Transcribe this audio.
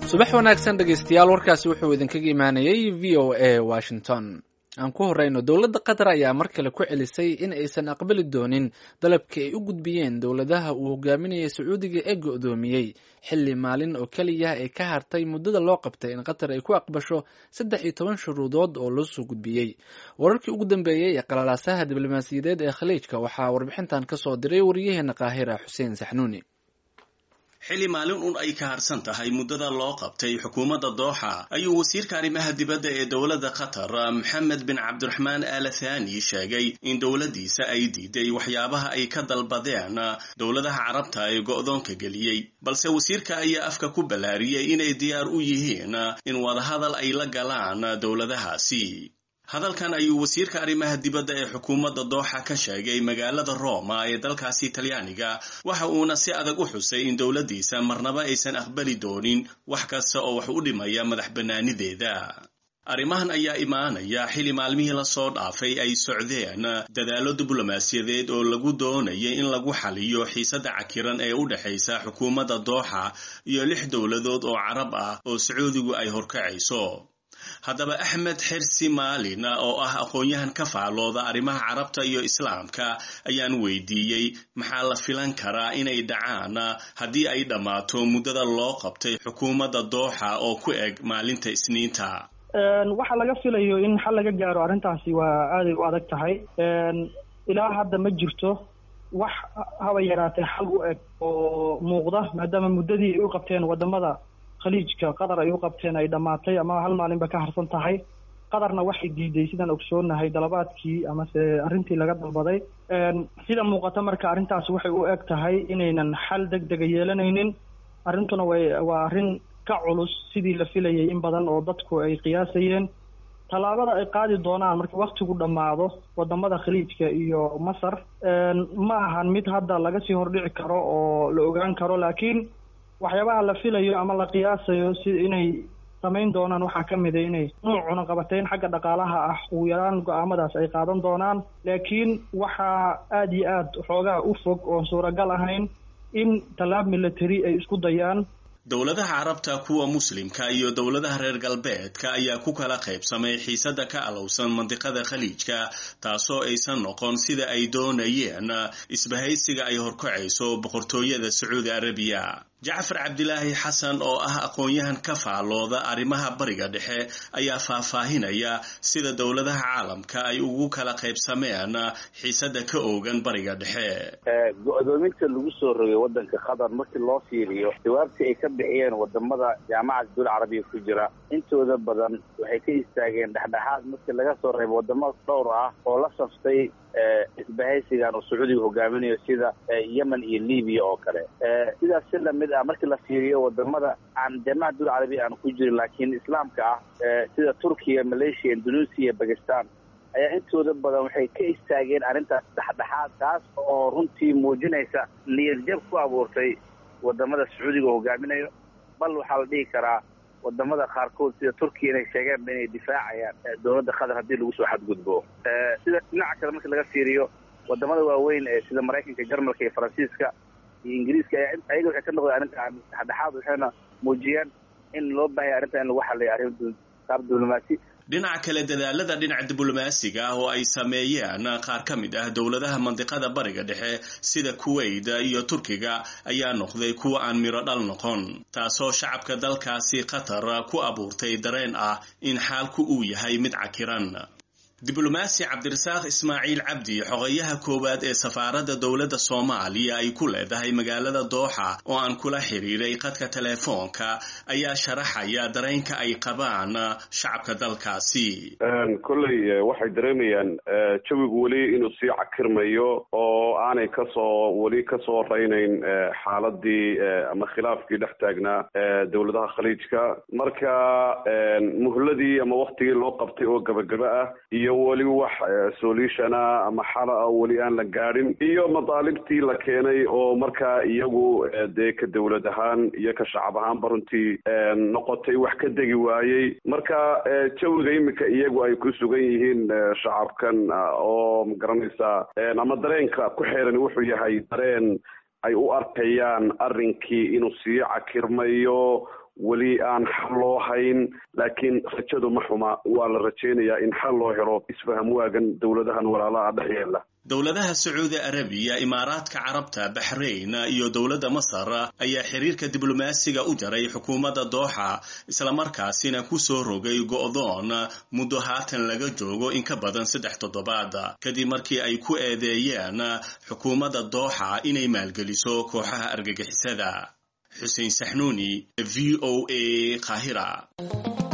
subax wanaagsan dhegeystayaal warkaasi wuxuu idinkaga imaanayay VOA Washington. aan ku horeyno dowladda qatar ayaa mar kale ku celisay in aysan aqbali doonin dalabkii ay u gudbiyeen dowladaha uu hogaaminayay Sacuudiga ee go'doomiyey xilli maalin oo kaliya ay ka hartay muddada loo qabtay in qatar ay ku aqbasho 13 shuruudood oo loo soo gudbiyey. wararkii ugu dambeeyay ee qalalaasaha diblomaasiyadeed ee Khaliijka waxaa warbixintan ka soo diray wariyaheena Qaahira Xuseen Saxnuuni. xilli maalin ay ka harsan tahay muddada loo qabtay xukuumadda Dooxa ayuu wasiirka arrimaha dibadda ee dowladda Qatar Mohammed bin Abdulrahman Al Thani sheegay in dowladdiisa ay diiday waxyaabaha ay ka dalbadeen dowladaha Carabta ee go'doonka geliyay, balse wasiirka ayaa afka ku balaariyay inay diyaar u yihiin in wadahadal ay la galaan dowladahaasi. hadalkan ayuu wasiirka arrimaha dibadda ee xukuumadda Dooxa ka sheegay magaalada Roma ee dalkaasi Talyaaniga, waxa uuna si adag u xusay in dowladdiisa marnaba aysan aqbali doonin wax kasta oo wax u dhimaya madax bannaanideeda. arrimahan ayaa imaanaya xilli maalmihii la soo dhaafay ay socdeen dadaallo diblomaasiyadeed oo lagu doonayay in lagu xaliyo xiisadda cakiran ee u dhaxaysa xukuumadda Dooxa iyo 6 dowladood oo Carab ah oo Sacuudigu ay horkacayso. haddaba Axmed Xirsi Maalin oo ah aqoon-yahan ka faalooda arrimaha Carabta iyo Islaamka ayaan weydiiyey maxaa la filan karaa inay dhacaan haddii ay dhammaato muddada loo qabtay xukuumadda Dooxa oo ku eg maalinta Isniinta. waxa laga filayo in xal laga gaaro arrintaasi waa aad u adag tahay. ilaa hadda ma jirto wax haba yaraatee xal u eg oo muuqda maadaama muddadii ay u qabteen wadamada khaliijka qatar ay u qabteen ay dhamaatay ama hal maalinba ka harsan tahay. qatarna waxay diiday sidaan ogsoonahay dalabaadkii ama se arrintii laga dalbaday. sida muuqata marka arrintaas waxay u eg tahay inaynan xal degdega yeelanaynin. arrintuna waa arrin ka culus sidii la filayay in badan oo dadku ay qiyaasayeen. tallaabada ay qaadi doonaan marka waqtigu dhammaado wadamada khaliijka iyo Masar ma ahan mid hadda laga sii hordhici karo oo la ogaan karo, laakiin waxyaabaha la filayo ama la qiyaasayo si inay samayn doonaan waxaa ka mid ah inay nuucuna qabateen xagga dhaqaalaha ah ugu yaraan go'aamadaas ay qaadan doonaan. laakiin waxaa aad iyo aad xoogaa u fog oo suuragal ahayn in tallaab military ay isku dayaan. dowladaha Carabta, kuwa Muslimka iyo dowladaha reer galbeedka ayaa ku kala qaybsamay xiisadda ka alowsan mandiqada Khaliijka, taasoo aysan noqon sida ay doonayeen isbahaysiga ay horkacayso boqortooyada Sacuudi Arabiya. Jacfar Cabdilaahi Xasan oo ah aqoon-yahan ka faalooda arrimaha bariga dhexe ayaa faahfaahinaya sida dowladaha caalamka ay ugu kala qaybsameen xiisadda ka oogan bariga dhexe. go'doominta lagu soo rogay waddanka Qatar markii loo fiiriyo jawaabtii ay ka bixiyeen wadamada jaamacadda dawladda Carabiga ku jira intooda badan waxay ka istaageen dhexdhexaad markii laga soo reebo wadamo dhowr ah oo la saftay isbahaysigan oo Sacuudiga hogaaminayo sida Yemen iyo Liibiya oo kale. sidaas si la mid ah markii la fiiriyo wadamada aan jaamacadda dawladda Carabiga aan ku jirin laakiin islaamka ah sida Turkiya, Malaysia, Indonesia, Pakistan ayaa intooda badan waxay ka istaageen arrintaas dhexdhexaad, taas oo runtii muujinaysa niyad jab ku abuurtay wadamada Sacuudiga hogaaminayo. bal waxaa la dhihi karaa wadamada qaarkood sida Turkiya inay sheegeen inay difaacayaan dowladda Qatar haddii lagu soo xadgudbo. sida dhinaca kale marka laga fiiriyo wadamada waaweyn ee sida Mareykanka, Jarmalka iyo Faransiiska iyo Ingiriiska ayaga waxay ka noqdeen arrintan dhexdhexaad, waxayna muujiyeen in loo baahay arrintan in lagu xalliyo arrin qaab diblomaasi. dhinaca kale dadaalada dhinaca diblomaasiga ah oo ay sameeyeen qaar ka mid ah dowladaha mandiqada bariga dhexe sida Kuwait iyo Turkiga ayaa noqday kuwa aan miro dhal noqon, taasoo shacabka dalkaasi Qatar ku abuurtay dareen ah in xaalku uu yahay mid cakiran. diblomaasi Cabdirasaaq Ismaaciil Cabdi, xogayaha koowaad ee safaaradda dowladda Soomaaliya ay ku leedahay magaalada Dooxa oo aan kula xiriiray khadka telefoonka, ayaa sharaxaya dareenka ay qabaan shacabka dalkaasi. kolley waxay dareemayaan jawigu weli inuu sii cakirmayo oo aanay weli kasoo raynayn xaaladii ama khilaafkii dhex taagnaa dowladaha Khaliijka. marka muhladii ama waqtigii loo qabtay oo gabagaba ah iyo weli wax solutiona ama xala weli aan la gaadhin iyo madaalibtii la keenay oo markaa iyagu dee ka dowlad ahaan iyo ka shacab ahaanba runtii noqotay wax ka degi waayey. marka jawiga iminka iyagu ay ku sugan yihiin shacabkan oo magaranaysaa ama dareenka ku xeeran wuxuu yahay dareen ay u arkayaan arrinkii inuu sii cakirmayo weli aan xal loo hayn laakiin rajadu ma xuma waa la rajaynayaa in xal loo helo isfaham waagan dowladahan walaalaha dhex yeela dowladaha Sacuudi Arabiya, Imaaraadka Carabta, Bahrain iyo dowladda Masar ayaa xiriirka diblomaasiga u jaray xukuumadda Dooxa isla markaasina ku soo rogay go'doon muddo haatan laga joogo in ka badan 3 toddobaad kadib markii ay ku eedeeyeen xukuumadda Dooxa inay maalgeliso kooxaha argagixisada. Xuseen Saxnuuni, VOA, Qaahira.